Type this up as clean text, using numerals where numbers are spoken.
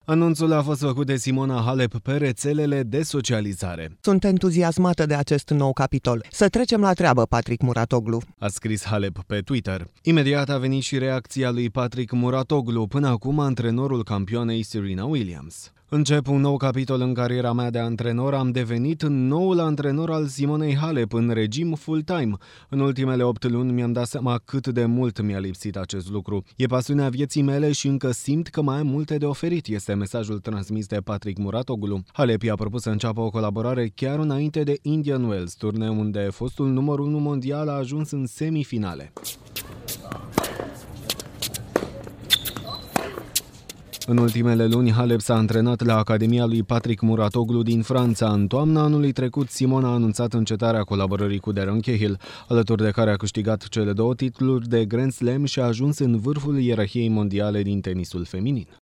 Anunțul a fost făcut de Simona Halep pe rețelele de socializare. Sunt entuziasmată de acest nou capitol. Să trecem la treabă, Patrick Muratoglu, a scris Halep pe Twitter. Imediat a venit și reacția lui Patrick Muratoglu, până acum antrenorul campioanei Serena Williams. Încep un nou capitol în cariera mea de antrenor, am devenit noul antrenor al Simonei Halep în regim full-time. În ultimele 8 luni mi-am dat seama cât de mult mi-a lipsit acest lucru. E pasiunea vieții mele și încă simt că mai am multe de oferit, este mesajul transmis de Patrick Muratoglu. Halep i-a propus să înceapă o colaborare chiar înainte de Indian Wells, turneu unde fostul numărul 1 mondial a ajuns în semifinale. În ultimele luni, Halep s-a antrenat la Academia lui Patrick Muratoglu din Franța. În toamna anului trecut, Simona a anunțat încetarea colaborării cu Darren Cahill, alături de care a câștigat cele 2 titluri de Grand Slam și a ajuns în vârful ierarhiei mondiale din tenisul feminin.